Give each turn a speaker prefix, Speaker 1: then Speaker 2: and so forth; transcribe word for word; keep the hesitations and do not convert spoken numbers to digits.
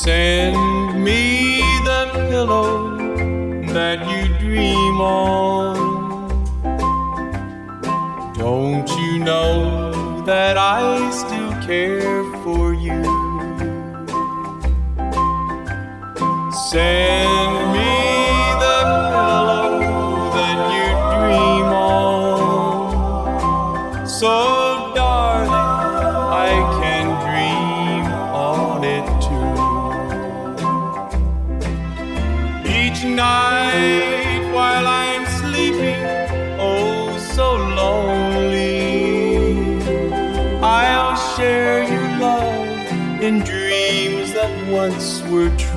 Speaker 1: Send me the pillow that you dream on. Don't you know that I still care for you? Send me the pillow that you dream on, so darling, I can dream on it too. Each night while I'm sleeping, oh so lonely, I'll share your love in dreams that once were true.